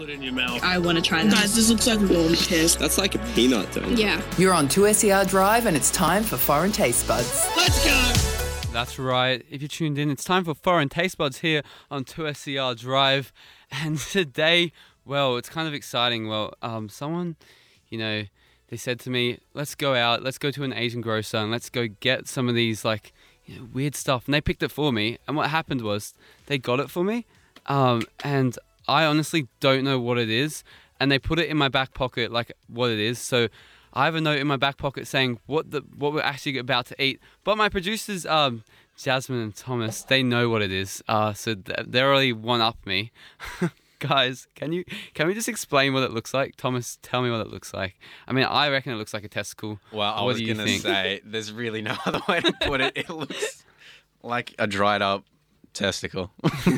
Put it in your mouth. I want to try that. Guys, this looks like warm test. That's like a peanut, don't you? Yeah. You're on 2SER Drive and it's time for Foreign Taste Buds. Let's go! That's right. If you're tuned in, it's time for Foreign Taste Buds here on 2SER Drive. And today, well, it's kind of exciting. Well, someone, they said to me, let's go out, let's go to an Asian grocer and let's go get some of these, weird stuff. And they picked it for me. And what happened was they got it for me. And I honestly don't know what it is. And they put it in my back pocket, what it is. So I have a note in my back pocket saying what we're actually about to eat. But my producers, Jasmine and Thomas, they know what it is. So they're already one-up me. Guys, can we just explain what it looks like? Thomas, tell me what it looks like. I mean, I reckon it looks like a testicle. Well, I was going to say, there's really no other way to put it. It looks like a dried up testicle.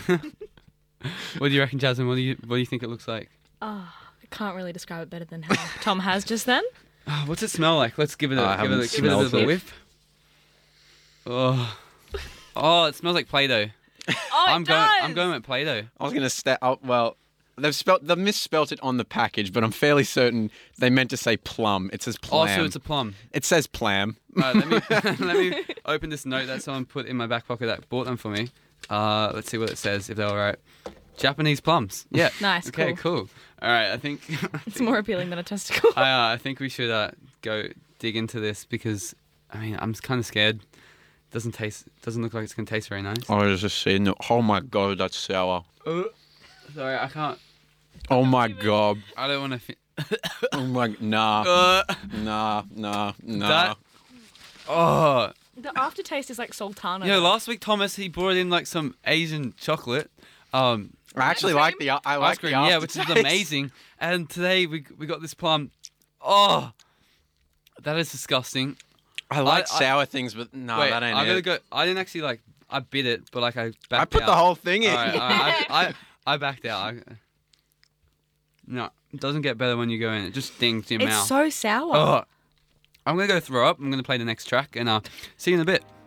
What do you reckon, Jasmine? What do you think it looks like? I can't really describe it better than how Tom has just then. What's it smell like? Let's give it a bit of a whiff. Oh, it smells like Play-Doh. Oh, I'm going with Play-Doh. I was going to well, they've misspelt it on the package, but I'm fairly certain they meant to say plum. It says plam. Oh, so it's a plum. It says plam. All right, let me open this note that someone put in my back pocket that bought them for me. Let's see what it says, if they're all right. Japanese plums. Yeah. Nice. Okay, cool. All right, I think it's more appealing than a testicle. I think we should go dig into this because I'm kind of scared. Doesn't look like it's gonna taste very nice. I was just saying, oh my god, that's sour. Sorry, I can't. Oh my god. I don't want to. Oh my nah. Nah. That. Oh. The aftertaste is like sultana. Last week Thomas he brought in some Asian chocolate. I actually like the ice cream, yeah, which is amazing. And today we got this plum. Oh, that is disgusting. I like sour things, but no, wait, that ain't I gotta it. go. I didn't actually I bit it, but I backed out. I put the whole thing in. All right, I backed out. No, it doesn't get better when you go in. It just stings in your mouth. It's so sour. Oh, I'm gonna go throw up. I'm gonna play the next track, and see you in a bit.